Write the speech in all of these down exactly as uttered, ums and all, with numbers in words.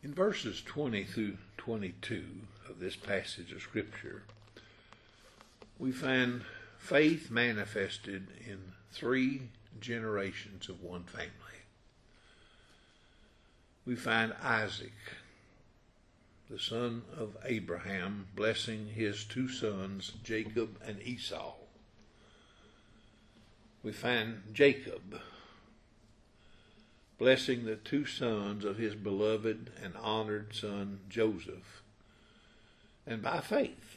In verses twenty through twenty-two of this passage of Scripture, we find faith manifested in three generations of one family. We find Isaac, the son of Abraham, blessing his two sons, Jacob and Esau. We find Jacob blessing the two sons of his beloved and honored son Joseph. And by faith,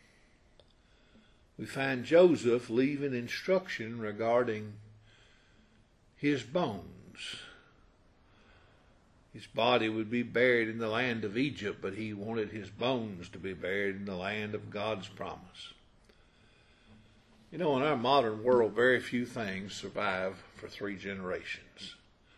we find Joseph leaving instruction regarding his bones. His body would be buried in the land of Egypt, but he wanted his bones to be buried in the land of God's promise. You know, in our modern world, very few things survive for three generations.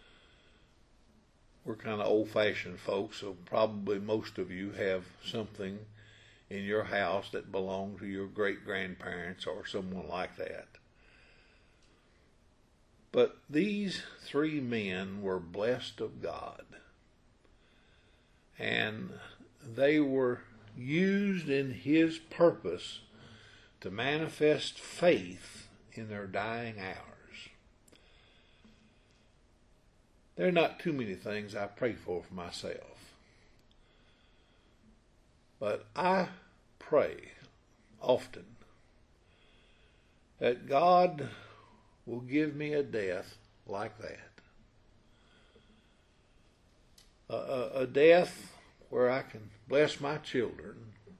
We're kind of old-fashioned folks, so probably most of you have something in your house that belonged to your great-grandparents or someone like that. But these three men were blessed of God, and they were used in His purpose to manifest faith in their dying hours. There are not too many things I pray for for myself, but I pray often that God will give me a death like that. A, a, a death where I can bless my children,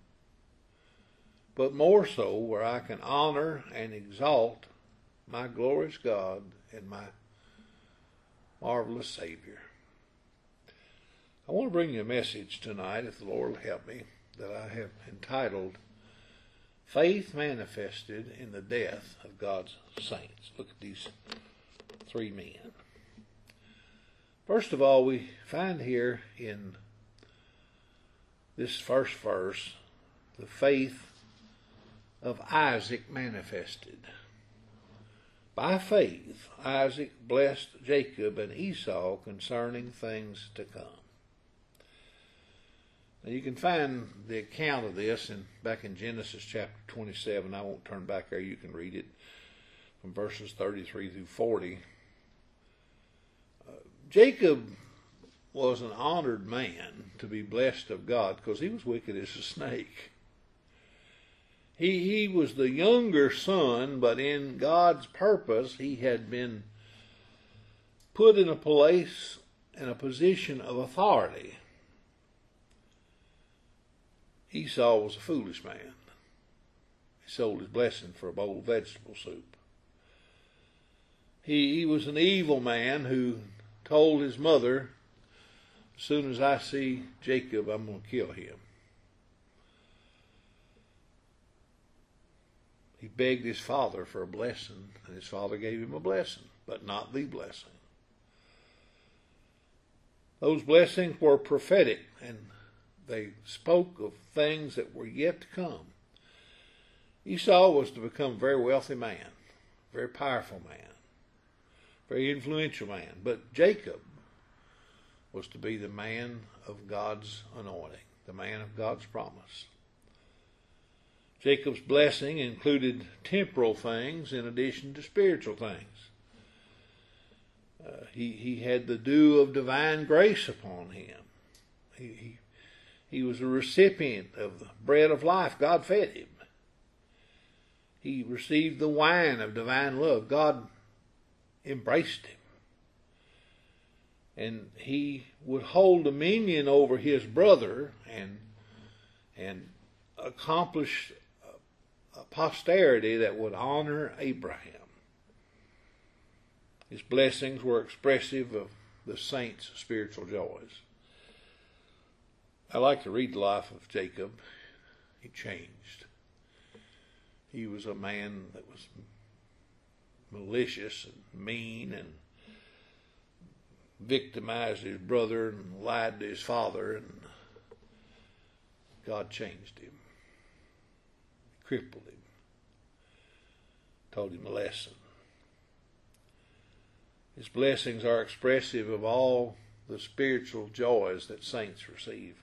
but more so where I can honor and exalt my glorious God and my marvelous Savior. I want to bring you a message tonight, if the Lord will help me, that I have entitled Faith Manifested in the Death of God's Saints. Look at these three men. First of all, we find here in this first verse the faith of Isaac manifested. By faith, Isaac blessed Jacob and Esau concerning things to come. Now you can find the account of this in, back in Genesis chapter twenty-seven. I won't turn back there. You can read it from verses thirty-three through forty. Uh, Jacob was an honored man to be blessed of God because he was wicked as a snake. He, he was the younger son, but in God's purpose, he had been put in a place, in a position of authority. Esau was a foolish man. He sold his blessing for a bowl of vegetable soup. He, he was an evil man who told his mother, as soon as I see Jacob, I'm going to kill him. He begged his father for a blessing, and his father gave him a blessing, but not the blessing. Those blessings were prophetic, and they spoke of things that were yet to come. Esau was to become a very wealthy man, a very powerful man, very influential man. But Jacob was to be the man of God's anointing, the man of God's promise. Jacob's blessing included temporal things in addition to spiritual things. Uh, he, he had the dew of divine grace upon him. He, he, he was a recipient of the bread of life. God fed him. He received the wine of divine love. God embraced him. And he would hold dominion over his brother and, and accomplish a posterity that would honor Abraham. His blessings were expressive of the saints' spiritual joys. I like to read the life of Jacob. He changed. He was a man that was malicious and mean and victimized his brother and lied to his father, and God changed him. Crippled him, told him a lesson. His blessings are expressive of all the spiritual joys that saints receive.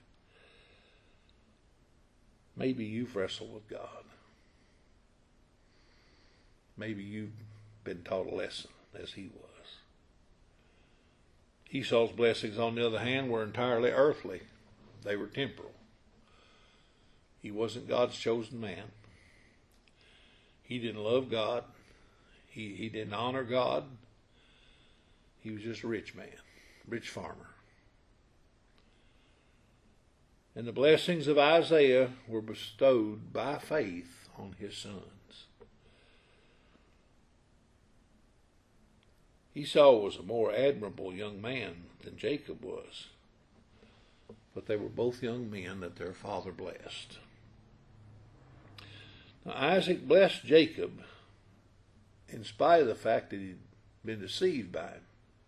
Maybe you've wrestled with God. Maybe you've been taught a lesson as he was. Esau's blessings, on the other hand, were entirely earthly. They were temporal. He wasn't God's chosen man. He didn't love God. He, he didn't honor God. He was just a rich man, rich farmer. And the blessings of Isaiah were bestowed by faith on his sons. Esau was a more admirable young man than Jacob was, but they were both young men that their father blessed. Now, Isaac blessed Jacob in spite of the fact that he'd been deceived by him.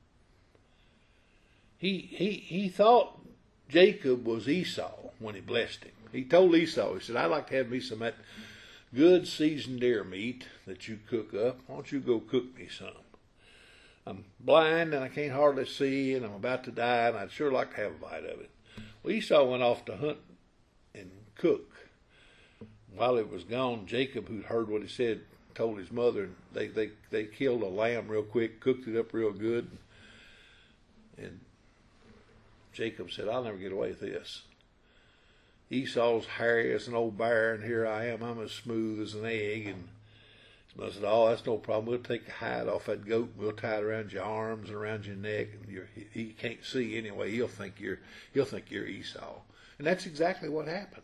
He, he, he thought Jacob was Esau when he blessed him. He told Esau, he said, I'd like to have me some of that good seasoned deer meat that you cook up. Why don't you go cook me some? I'm blind and I can't hardly see and I'm about to die and I'd sure like to have a bite of it. Well, Esau went off to hunt and cook. While he was gone, Jacob, who'd heard what he said, told his mother, they, they, they killed a lamb real quick, cooked it up real good. And Jacob said, I'll never get away with this. Esau's hairy as an old bear, and here I am, I'm as smooth as an egg. And I said, oh, that's no problem. We'll take the hide off that goat, and we'll tie it around your arms and around your neck, and you're, he can't see anyway. He'll think you're he'll think you're Esau. And that's exactly what happened.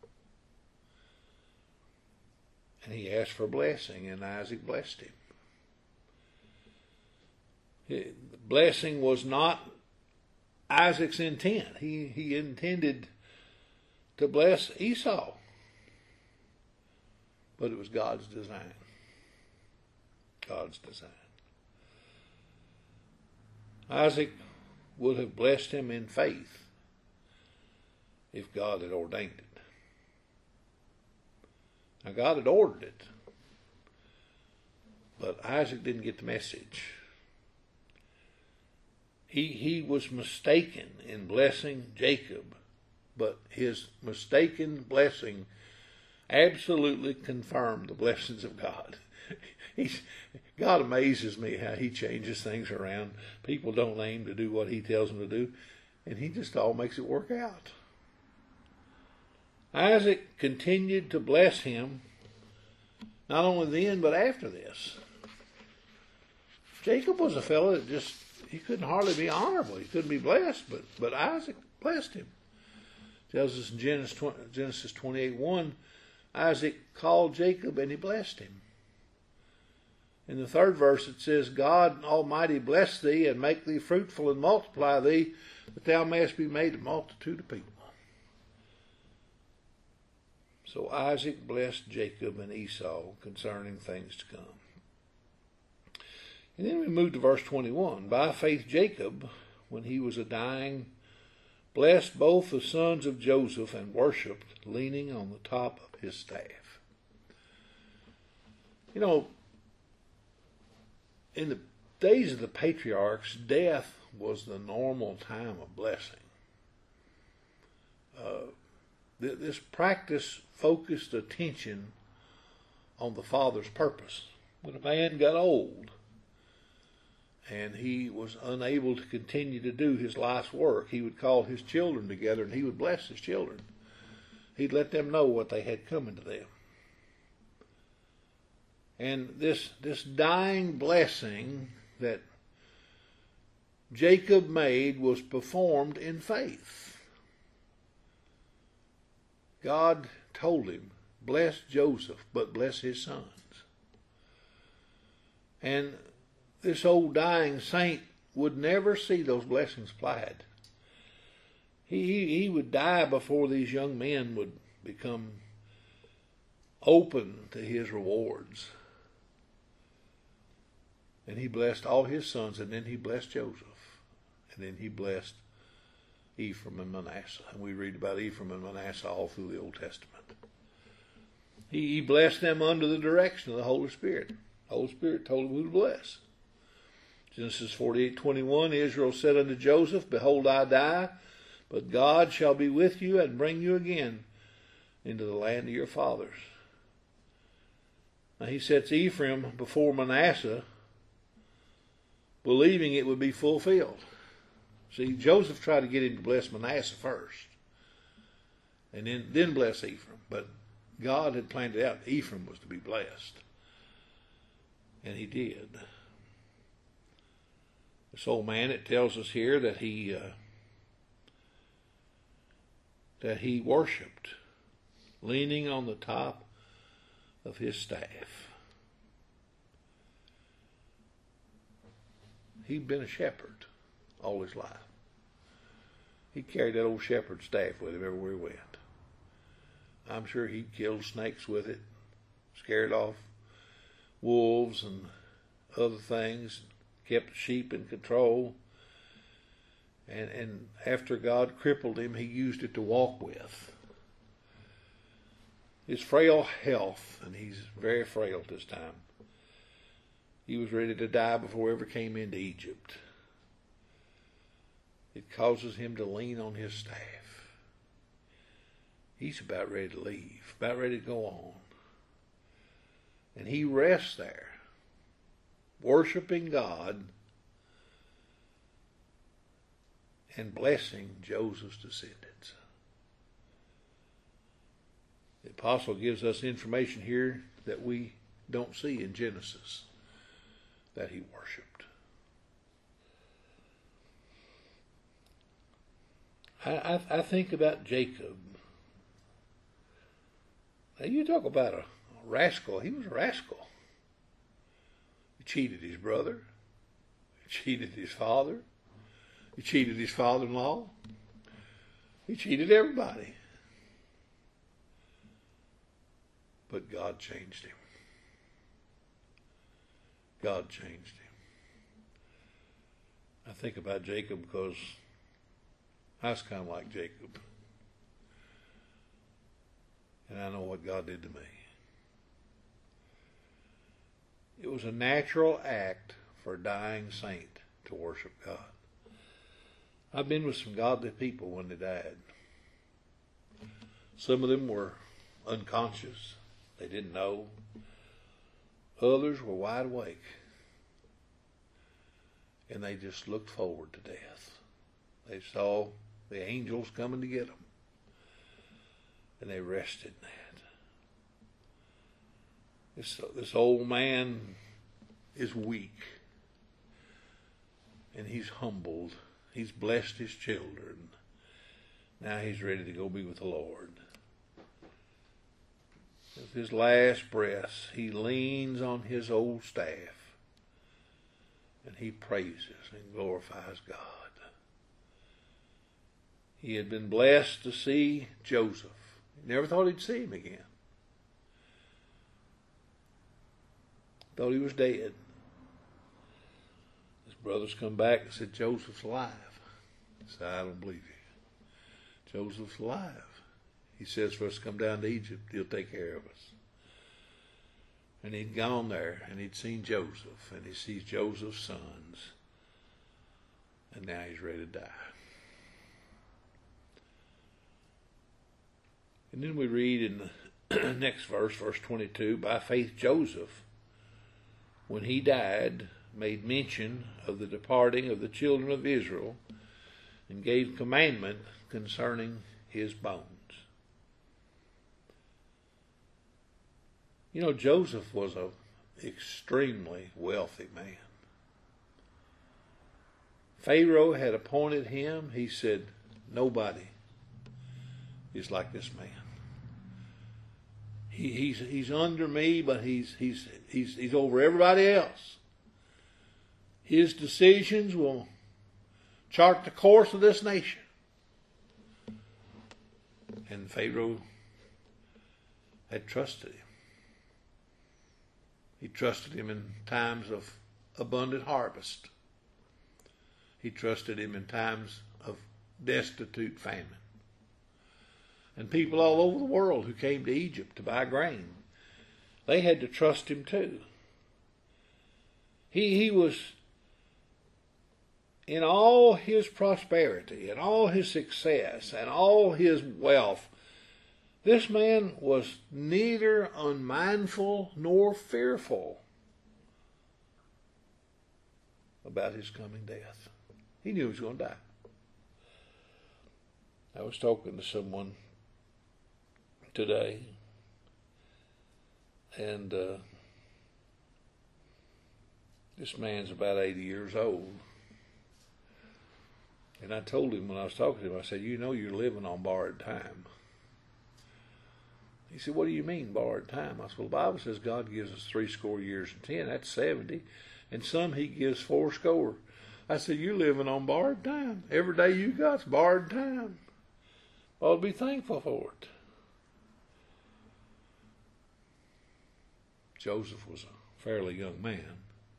And he asked for a blessing, and Isaac blessed him. The blessing was not Isaac's intent. He, he intended to bless Esau. But it was God's design. God's design. Isaac would have blessed him in faith if God had ordained it. Now, God had ordered it, but Isaac didn't get the message. He, he was mistaken in blessing Jacob, but his mistaken blessing absolutely confirmed the blessings of God. He's, God amazes me how he changes things around. People don't aim to do what he tells them to do, and he just all makes it work out. Isaac continued to bless him, not only then, but after this. Jacob was a fellow that just, he couldn't hardly be honorable. He couldn't be blessed, but, but Isaac blessed him. It tells us in Genesis twenty-eight one, Isaac called Jacob and he blessed him. In the third verse it says, God Almighty bless thee and make thee fruitful and multiply thee, that thou mayest be made a multitude of people. So Isaac blessed Jacob and Esau concerning things to come. And then we move to verse twenty-one. By faith Jacob, when he was a dying, blessed both the sons of Joseph and worshipped, leaning on the top of his staff. You know, in the days of the patriarchs, death was the normal time of blessing. Uh, th- this practice focused attention on the Father's purpose. When a man got old and he was unable to continue to do his life's work, he would call his children together and he would bless his children. He'd let them know what they had coming to them. And this, this dying blessing that Jacob made was performed in faith. God told him, bless Joseph, but bless his sons. And this old dying saint would never see those blessings applied. He, he, he would die before these young men would become open to his rewards. And he blessed all his sons, and then he blessed Joseph. And then he blessed Ephraim and Manasseh. And we read about Ephraim and Manasseh all through the Old Testament. He, he blessed them under the direction of the Holy Spirit. The Holy Spirit told him who to bless. It Genesis forty-eight twenty-one, Israel said unto Joseph, Behold, I die, but God shall be with you and bring you again into the land of your fathers. Now he sets Ephraim before Manasseh, believing it would be fulfilled. See, Joseph tried to get him to bless Manasseh first, and then, then bless Ephraim. But God had planned it out. Ephraim was to be blessed. And he did. This old man, it tells us here that he uh, that he worshipped, leaning on the top of his staff. He'd been a shepherd all his life. He carried that old shepherd's staff with him everywhere he went. I'm sure he killed snakes with it, scared off wolves and other things, kept the sheep in control. And, and after God crippled him, he used it to walk with. His frail health, and he's very frail at this time, he was ready to die before he ever came into Egypt. It causes him to lean on his staff. He's about ready to leave, about ready to go on. And he rests there, worshiping God and blessing Joseph's descendants. The apostle gives us information here that we don't see in Genesis, that he worshipped. I, I, I think about Jacob. Now you talk about a rascal. He was a rascal. He cheated his brother. He cheated his father. He cheated his father-in-law. He cheated everybody. But God changed him. God changed him. I think about Jacob because I was kind of like Jacob. And I know what God did to me. It was a natural act for a dying saint to worship God. I've been with some godly people when they died. Some of them were unconscious. They didn't know. Others were wide awake. And they just looked forward to death. They saw the angels coming to get them. And they rested in that. This, this old man is weak. And he's humbled. He's blessed his children. Now he's ready to go be with the Lord. With his last breath, he leans on his old staff. And he praises and glorifies God. He had been blessed to see Joseph. He never thought he'd see him again. Thought he was dead. His brothers come back and said, Joseph's alive. He said, I don't believe you. Joseph's alive. He says for us to come down to Egypt, he'll take care of us. And he'd gone there and he'd seen Joseph, and he sees Joseph's sons, and now he's ready to die. And then we read in the next verse, verse twenty-two, by faith Joseph, when he died, made mention of the departing of the children of Israel, and gave commandment concerning his bones. You know, Joseph was an extremely wealthy man. Pharaoh had appointed him. He said, nobody is like this man. He, he's he's under me, but he's he's he's he's over everybody else. His decisions will chart the course of this nation. And Pharaoh had trusted him. He trusted him in times of abundant harvest. He trusted him in times of destitute famine. And people all over the world who came to Egypt to buy grain, they had to trust him too. He, he was in all his prosperity and all his success and all his wealth, this man was neither unmindful nor fearful about his coming death. He knew he was going to die. I was talking to someone today, and uh, this man's about eighty years old. And I told him when I was talking to him, I said, you know you're living on borrowed time. He said, what do you mean borrowed time? I said, well, the Bible says God gives us three score years and ten. That's seventy. And some he gives four score. I said, you're living on borrowed time. Every day you got's borrowed time. Ought to be thankful for it. Joseph was a fairly young man,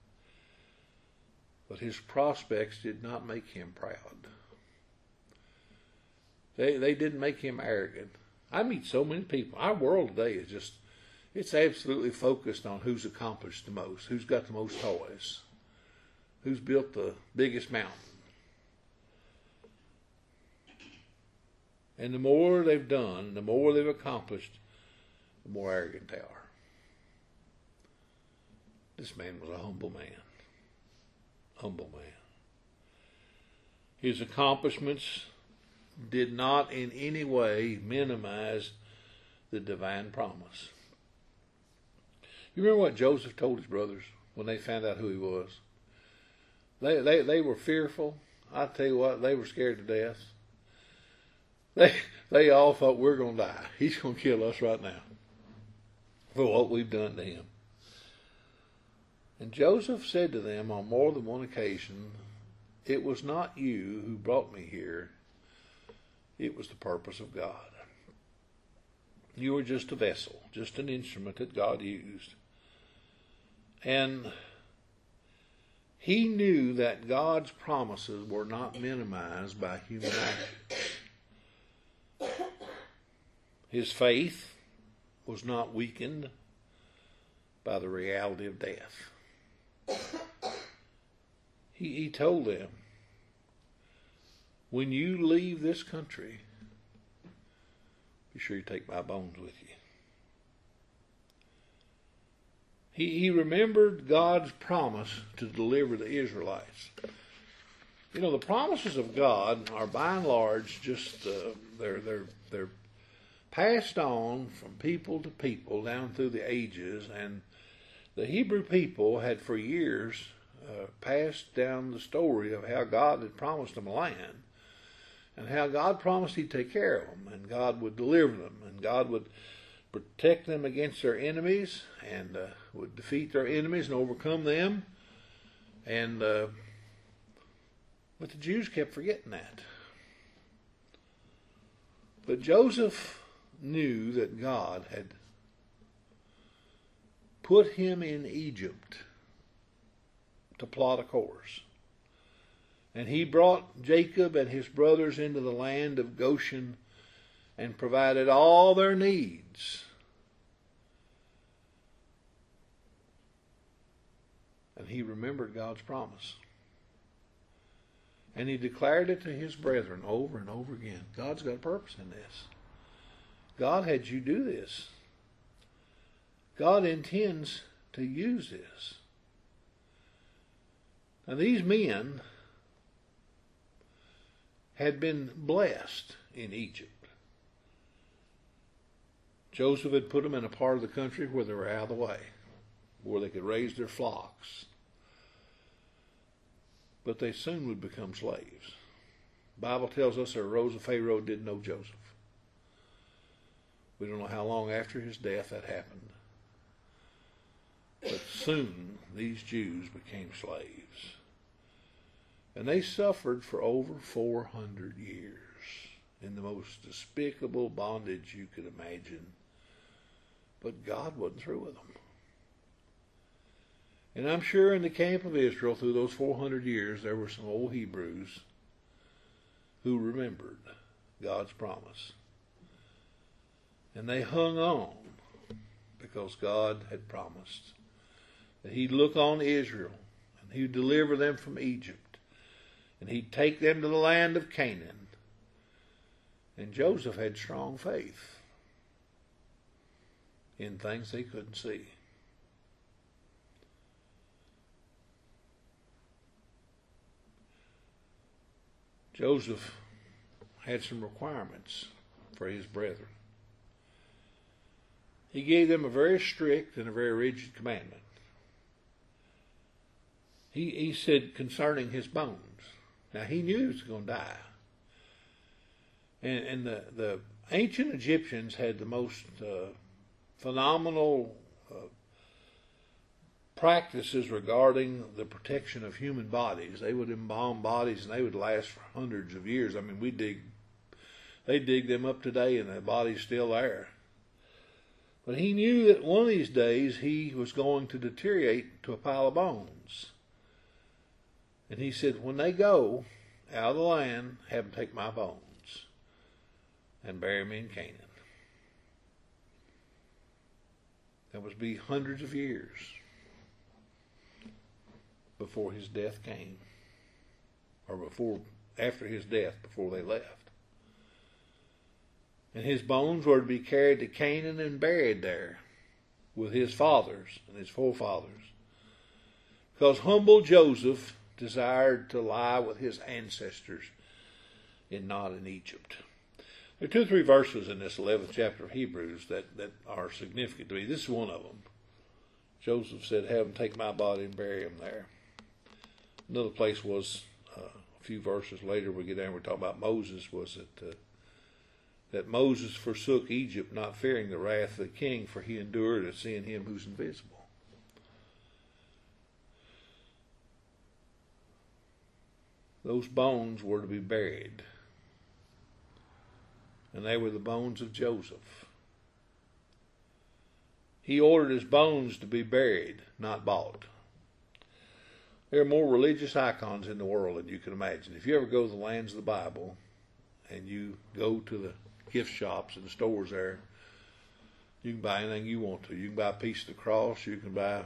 but his prospects did not make him proud. They they didn't make him arrogant. I meet so many people. Our world today is just, it's absolutely focused on who's accomplished the most, who's got the most toys, who's built the biggest mountain. And the more they've done, the more they've accomplished, the more arrogant they are. This man was a humble man. Humble man. His accomplishments did not in any way minimize the divine promise. You remember what Joseph told his brothers when they found out who he was? They they, they were fearful. I tell you what, they were scared to death. They they all thought, we're going to die. He's going to kill us right now for what we've done to him. And Joseph said to them on more than one occasion, it was not you who brought me here. It was the purpose of God. You were just a vessel, just an instrument that God used. And he knew that God's promises were not minimized by human action. His faith was not weakened by the reality of death. He, he told them, when you leave this country, be sure you take my bones with you. He, he remembered God's promise to deliver the Israelites. You know, the promises of God are by and large just, uh, they're, they're, they're passed on from people to people down through the ages, and the Hebrew people had for years uh, passed down the story of how God had promised them a land, and how God promised he'd take care of them, and God would deliver them, and God would protect them against their enemies, and uh, would defeat their enemies and overcome them. And uh, but the Jews kept forgetting that. But Joseph knew that God had put him in Egypt to plot a course. And he brought Jacob and his brothers into the land of Goshen and provided all their needs. And he remembered God's promise. And he declared it to his brethren over and over again. God's got a purpose in this. God had you do this. God intends to use this. Now these men had been blessed in Egypt. Joseph had put them in a part of the country where they were out of the way, where they could raise their flocks. But they soon would become slaves. The Bible tells us there arose a Pharaoh who didn't know Joseph. We don't know how long after his death that happened. But soon these Jews became slaves. And they suffered for over four hundred years in the most despicable bondage you could imagine. But God wasn't through with them. And I'm sure in the camp of Israel through those four hundred years there were some old Hebrews who remembered God's promise. And they hung on because God had promised that he'd look on Israel and he'd deliver them from Egypt and he'd take them to the land of Canaan. And Joseph had strong faith in things they couldn't see. Joseph had some requirements for his brethren. He gave them a very strict and a very rigid commandment. He, he said concerning his bones. Now, he knew he was going to die. And, and the, the ancient Egyptians had the most uh, phenomenal uh, practices regarding the protection of human bodies. They would embalm bodies and they would last for hundreds of years. I mean, we dig, they dig them up today and the body's still there. But he knew that one of these days he was going to deteriorate to a pile of bones. And he said, when they go out of the land, have them take my bones and bury me in Canaan. That was be hundreds of years before his death came, or before, after his death, before they left. And his bones were to be carried to Canaan and buried there with his fathers and his forefathers. Because humble Joseph desired to lie with his ancestors and not in Egypt. There are two or three verses in this eleventh chapter of Hebrews that, that are significant to me. This is one of them. Joseph said, have them take my body and bury him there. Another place was, uh, a few verses later, we get down, we talk about Moses, was that, uh, that Moses forsook Egypt, not fearing the wrath of the king, for he endured at seeing him who's invisible. Those bones were to be buried. And they were the bones of Joseph. He ordered his bones to be buried, not bought. There are more religious icons in the world than you can imagine. If you ever go to the lands of the Bible and you go to the gift shops and the stores there, you can buy anything you want to. You can buy a piece of the cross. You can buy a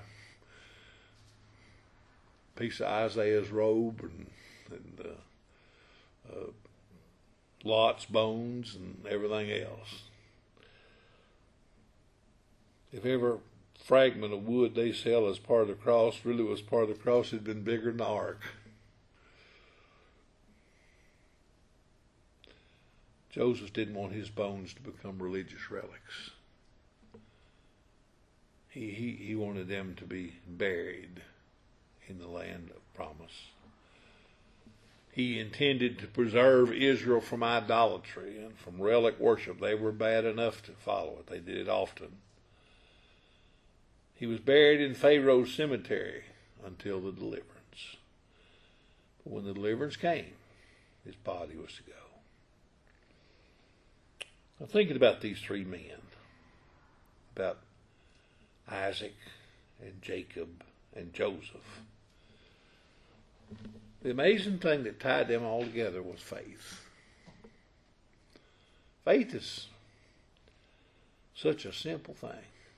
piece of Isaiah's robe and, and uh, uh, Lot's bones and everything else. If ever fragment of wood they sell as part of the cross really was part of the cross, it had been bigger than the ark. Joseph didn't want his bones to become religious relics. He, he, he wanted them to be buried in the land of promise. He intended to preserve Israel from idolatry and from relic worship. They were bad enough to follow it. They did it often. He was buried in Pharaoh's cemetery until the deliverance. But when the deliverance came, his body was to go. I'm thinking about these three men, about Isaac and Jacob and Joseph. The amazing thing that tied them all together was faith. Faith is such a simple thing.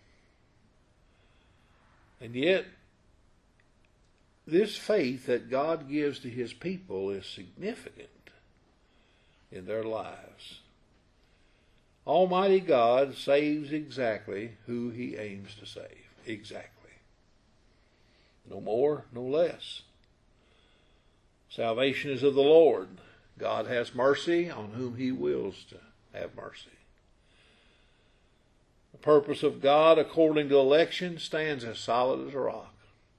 And yet, this faith that God gives to his people is significant in their lives. Almighty God saves exactly who he aims to save. Exactly. No more, no less. Salvation is of the Lord. God has mercy on whom he wills to have mercy. The purpose of God, according to election, stands as solid as a rock.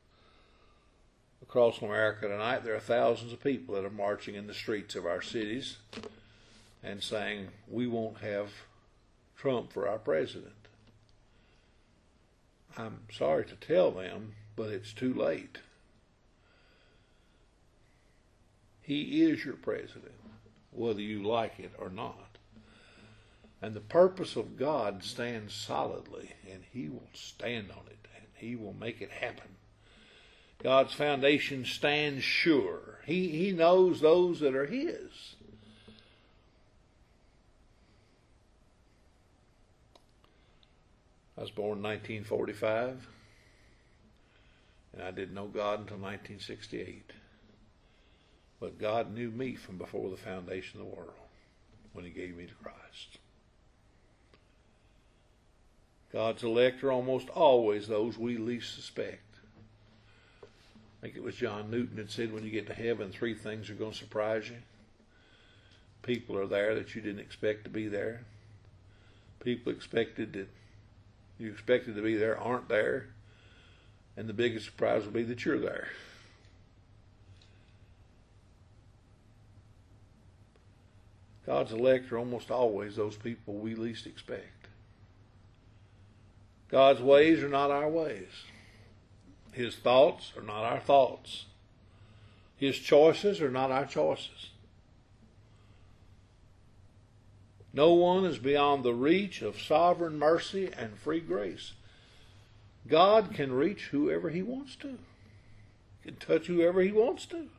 Across America tonight, there are thousands of people that are marching in the streets of our cities and saying, we won't have Trump for our president. I'm sorry to tell them, but it's too late. He is your president, whether you like it or not. And the purpose of God stands solidly, and he will stand on it, and he will make it happen. God's foundation stands sure. He, he knows those that are his. I was born in nineteen forty-five, and I didn't know God until nineteen sixty-eight. But God knew me from before the foundation of the world when he gave me to Christ. God's elect are almost always those we least suspect. I think it was John Newton that said when you get to heaven, three things are going to surprise you. People are there that you didn't expect to be there. People expected that you expected to be there aren't there. And the biggest surprise will be that you're there. God's elect are almost always those people we least expect. God's ways are not our ways. His thoughts are not our thoughts. His choices are not our choices. No one is beyond the reach of sovereign mercy and free grace. God can reach whoever he wants to. He can touch whoever he wants to.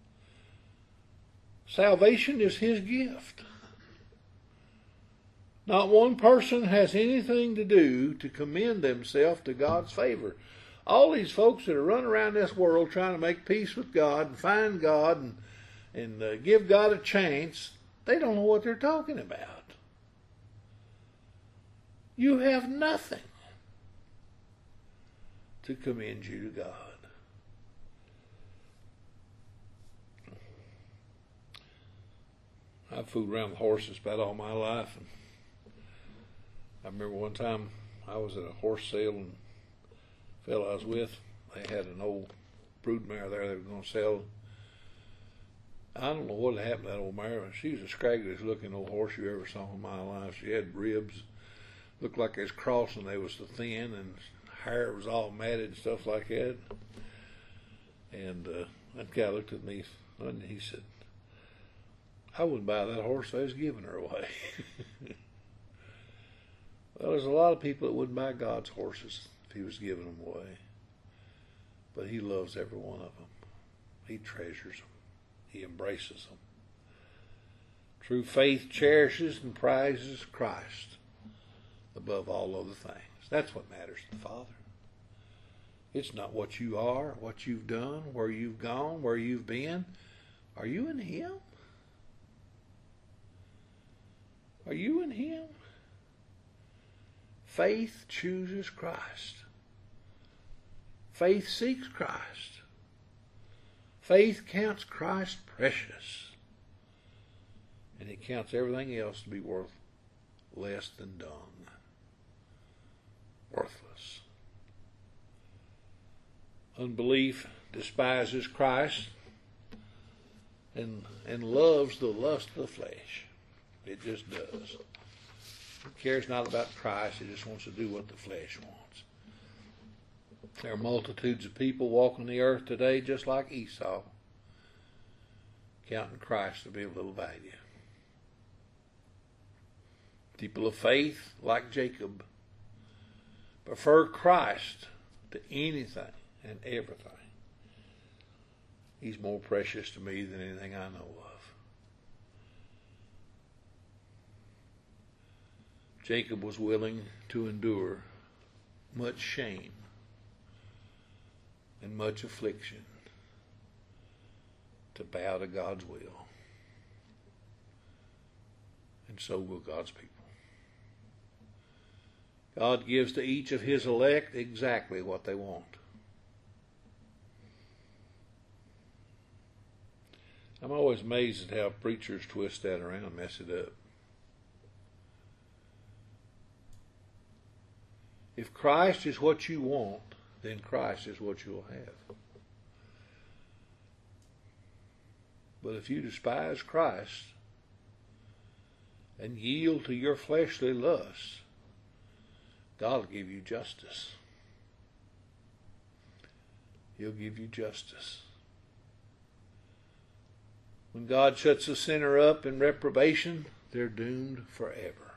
Salvation is his gift. Not one person has anything to do to commend themselves to God's favor. All these folks that are running around this world trying to make peace with God and find God and, and uh, give God a chance, they don't know what they're talking about. You have nothing to commend you to God. I've fooled around with horses about all my life. And I remember one time I was at a horse sale, and the fellow I was with, they had an old broodmare there they were going to sell. I don't know what had happened to that old mare. She was the scraggliest looking old horse you ever saw in my life. She had ribs, looked like they was crossing. They was so thin, and hair was all matted and stuff like that. And uh, that guy looked at me and he said, I wouldn't buy that horse if I was giving her away. Well, there's a lot of people that wouldn't buy God's horses if he was giving them away. But he loves every one of them. He treasures them. He embraces them. True faith cherishes and prizes Christ above all other things. That's what matters to the Father. It's not what you are, what you've done, where you've gone, where you've been. Are you in him? Are you in him? Faith chooses Christ. Faith seeks Christ. Faith counts Christ precious. And it counts everything else to be worth less than dung. Worthless. Unbelief despises Christ and, and loves the lust of the flesh. It just does. It cares not about Christ. It just wants to do what the flesh wants. There are multitudes of people walking the earth today just like Esau, counting Christ to be of little value. People of faith, like Jacob, prefer Christ to anything and everything. He's more precious to me than anything I know of. Jacob was willing to endure much shame and much affliction to bow to God's will. And so will God's people. God gives to each of his elect exactly what they want. I'm always amazed at how preachers twist that around and mess it up. If Christ is what you want, then Christ is what you'll have. But if you despise Christ and yield to your fleshly lusts, God will give you justice. He'll give you justice. When God shuts a sinner up in reprobation, they're doomed forever.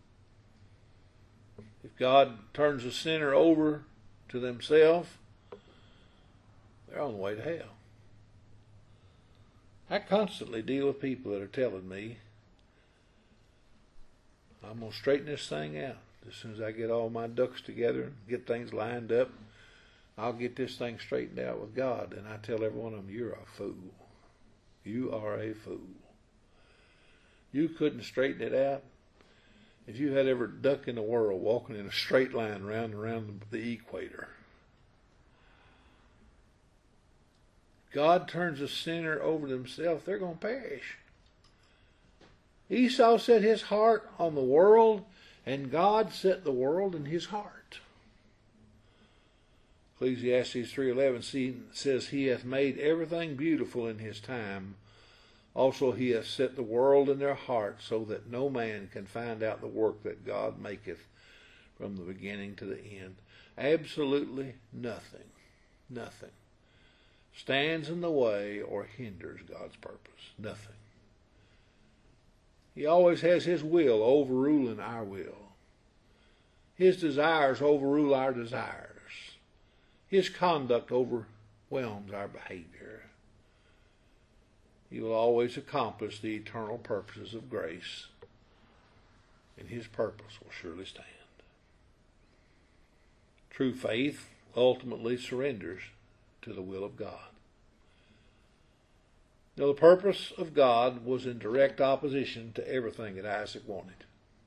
If God turns a sinner over to themselves, they're on the way to hell. I constantly deal with people that are telling me, I'm going to straighten this thing out. As soon as I get all my ducks together and get things lined up, I'll get this thing straightened out with God. And I tell every one of them, you're a fool. You are a fool. You couldn't straighten it out. If you had ever duck in the world walking in a straight line round and round the equator. God turns a sinner over to himself, they're going to perish. Esau set his heart on the world, and God set the world in his heart. Ecclesiastes three eleven says, He hath made everything beautiful in his time. Also he hath set the world in their heart, so that no man can find out the work that God maketh from the beginning to the end. Absolutely nothing, nothing stands in the way or hinders God's purpose. Nothing. He always has his will overruling our will. His desires overrule our desires. His conduct overwhelms our behavior. He will always accomplish the eternal purposes of grace, and his purpose will surely stand. True faith ultimately surrenders to the will of God. Now, the purpose of God was in direct opposition to everything that Isaac wanted.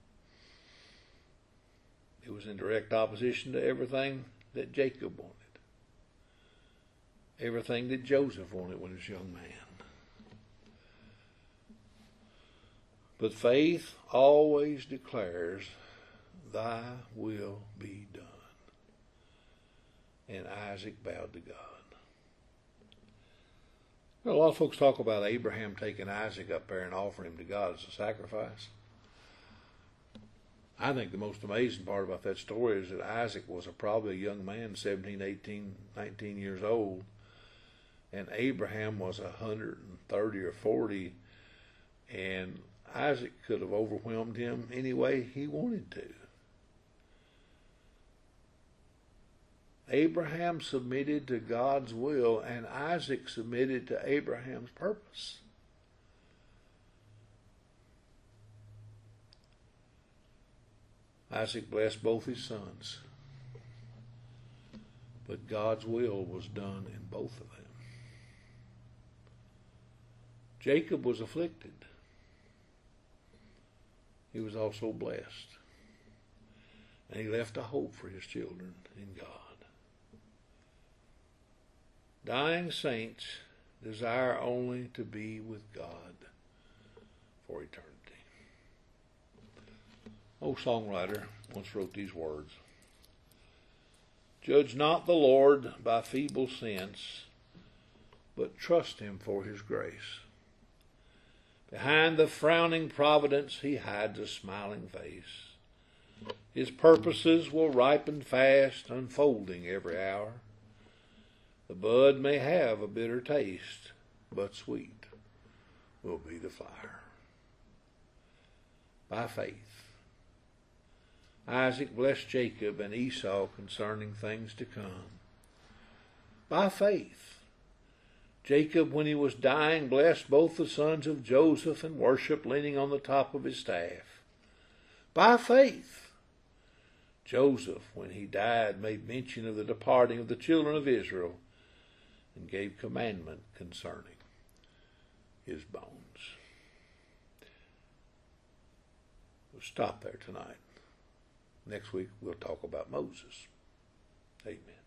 It was in direct opposition to everything that Jacob wanted. Everything that Joseph wanted when he was a young man. But faith always declares, Thy will be done. And Isaac bowed to God. You know, a lot of folks talk about Abraham taking Isaac up there and offering him to God as a sacrifice. I think the most amazing part about that story is that Isaac was a, probably a young man, seventeen, eighteen, nineteen years old, and Abraham was one hundred thirty or forty, and Isaac could have overwhelmed him any way he wanted to. Abraham submitted to God's will, and Isaac submitted to Abraham's purpose. Isaac blessed both his sons, but God's will was done in both of them. Jacob was afflicted. He was also blessed, and he left a hope for his children in God. Dying saints desire only to be with God for eternity. Old songwriter once wrote these words: Judge not the Lord by feeble sense, but trust him for his grace. Behind the frowning providence he hides a smiling face. His purposes will ripen fast, unfolding every hour. The bud may have a bitter taste, but sweet will be the flower. By faith, Isaac blessed Jacob and Esau concerning things to come. By faith, Jacob, when he was dying, blessed both the sons of Joseph and worshiped leaning on the top of his staff. By faith, Joseph, when he died, made mention of the departing of the children of Israel and gave commandment concerning his bones. We'll stop there tonight. Next week we'll talk about Moses. Amen.